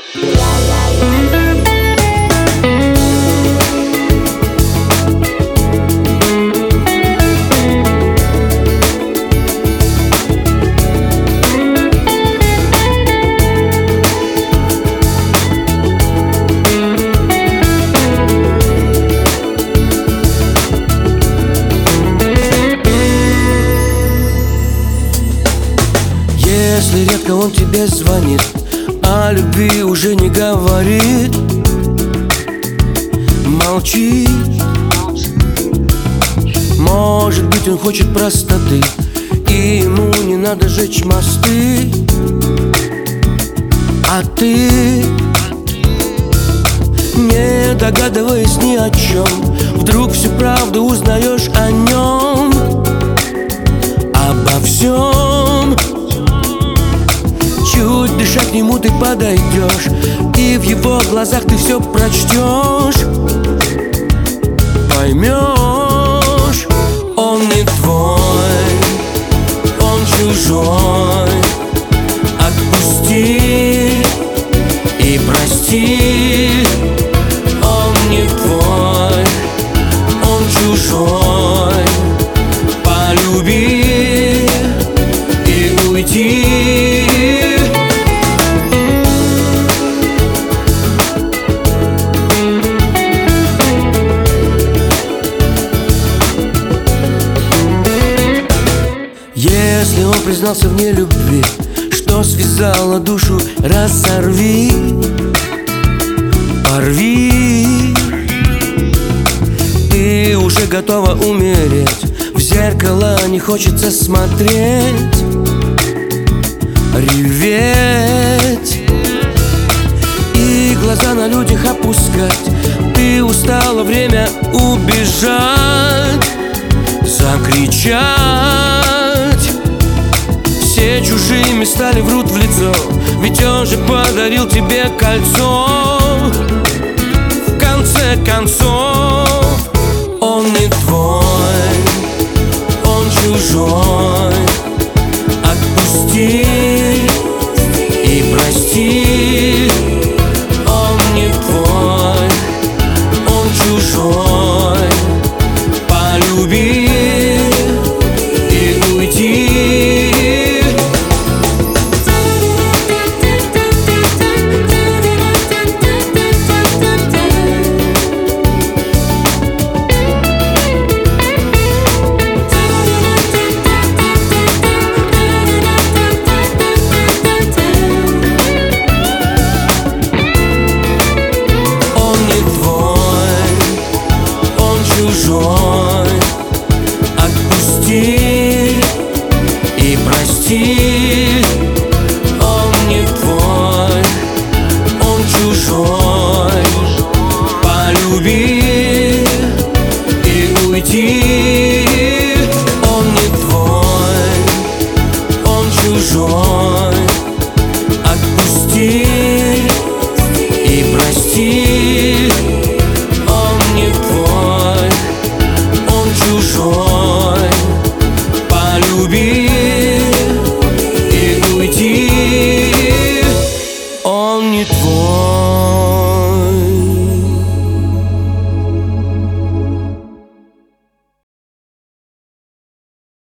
Если редко он тебе звонит, о любви уже не говорит, молчит. Может быть, он хочет простоты, и ему не надо жечь мосты. А ты, не догадываясь ни о чем, вдруг всю правду узнаешь о нем, обо всем. Чуть дыша к нему ты подойдешь, и в его глазах ты все прочтешь, поймешь. Он не твой, он чужой. Отпусти и прости. Он не твой, он чужой. Полюби и уйди. Если он признался в нелюбви, что связала душу, разорви, порви. Ты уже готова умереть, в зеркало не хочется смотреть, реветь и глаза на людях опускать. Ты устала, время убежать, закричать. Все чужими стали, врут в лицо, ведь он же подарил тебе кольцо. В конце концов, он не твой, он чужой. Отпусти и прости. Он не твой, он чужой. Полюби и уйди. Отпусти и прости. Он не твой, он чужой. Полюби и уйди. Он не твой, он чужой. Отпусти